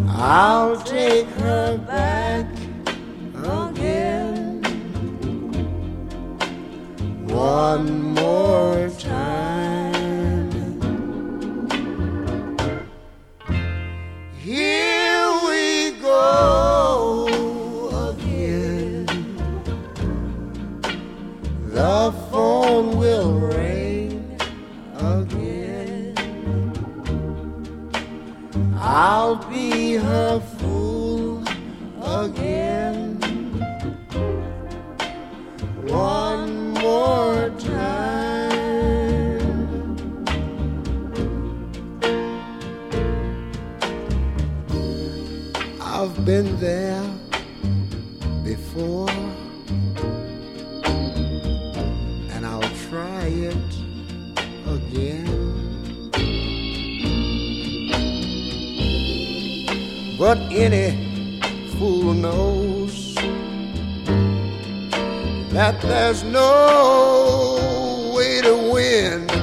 I'll take her back again one more time. Here we go again. The phone will ring again. I'll be her fool again one more time. I've been there before, and I'll try it again. But any fool knows that there's no way to win.